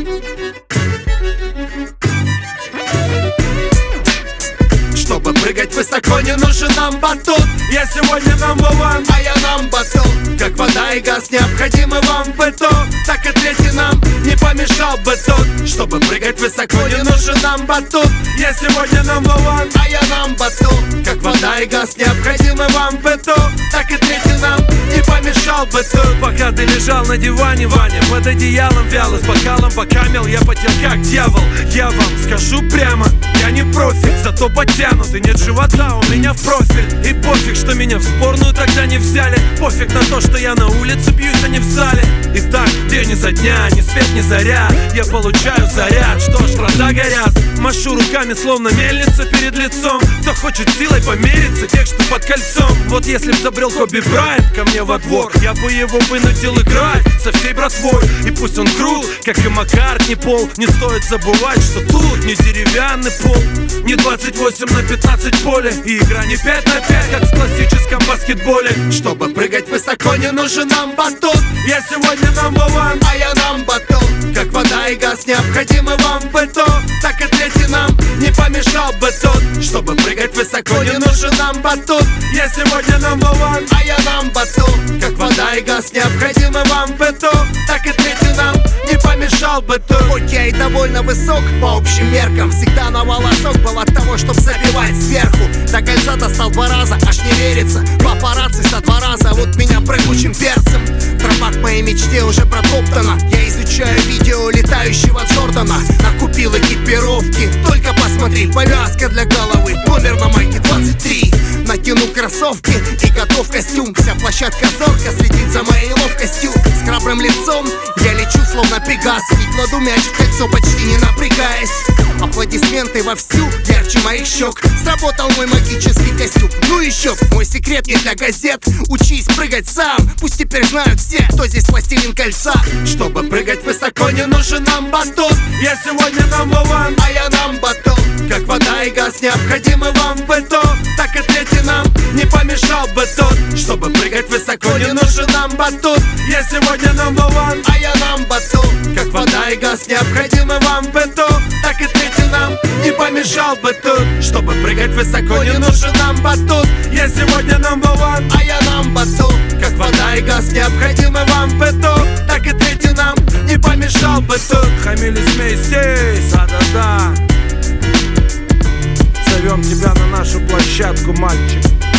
Чтобы прыгать высоко, не нужен нам батут. Я сегодня number one, а я number two. Как вода и газ необходимы вам в быту, так и третий нам не помешал бы тут. Чтобы прыгать высоко, не нужен нам батут. Я сегодня number one, а я number two. Как вода и газ необходимы вам в быту, так и третий нам не помешал бы тут. Пока ты лежал на диване, Ваня, под одеялом вяло, с бокалом покамел, я потел как дьявол. Я вам скажу прямо, я не профи, зато подтянутый, нет живота у меня в профиль. И пофиг, что меня в сборную тогда не взяли. Пофиг на то, что я на улице бьюсь, а не в зале. И так день изо дня, ни свет, ни заря, я получаю заряд, что ж, глаза горят. Машу руками, словно мельница перед лицом. Кто хочет силой помериться, тех, что под кольцом. Вот если б забрел Коби Брайант ко мне во двор, я бы его вынудил играть со всей братвой. И пусть он крут, как и Маккартни Пол, не стоит забывать, что тут не деревянный пол, не 28 на 15 поле, и игра не 5 на 5, как в классическом баскетболе. Чтобы прыгать высоко, не нужен нам батут. Я сегодня number one, а я number two. Как вода и газ необходимы вам в быту, так и третий нам не помешал бы тут. Чтобы прыгать высоко, не нужен нам батут. Я сегодня number one, а я number two. Как вода и газ необходимы вам в быту, так и третий нам не помешал бы тут. Хоть я и довольно высок по общим меркам, всегда на волосок был от того, чтоб забивать сверху. До кольца достал 2 раза, аж не верится. Папарацци со 2 раза, а вот меня прыгучим перцем. Тропа к моей мечте уже протоптана. Я изучаю видео летающего Джордана. Накупил экипировки, только посмотри. Повязка для головы, номер на майке 23. Натяну кроссовки и готов костюм. Вся площадка зорко следит за моей ловкостью. С храбрым лицом я лечу словно пегас, и кладу мяч в кольцо, почти не напрягаясь. Аплодисменты вовсю, ярче моих щек. Сработал мой магический костюм. Ну еще, мой секрет не для газет. Учись прыгать сам, пусть теперь знают все, кто здесь властелин кольца. Чтобы прыгать высоко, не нужен нам батут. Я сегодня number one, а я number two. Как вода и газ необходимы вам в быту, так и третий нам не помешал бы тут. Чтобы прыгать высоко, не нужен нам батут. Я сегодня number one, а я number two. Как вода и газ необходимы вам в быту, так и третий нам не помешал бы тут. Чтобы прыгать высоко, не нужен нам батут. Я сегодня number one, а я number two. Как вода и газ необходимы вам в быту, так и третий нам не помешал бы тут. Хамили, смей здесь, да-да-да. Зовем тебя на нашу площадку, мальчик.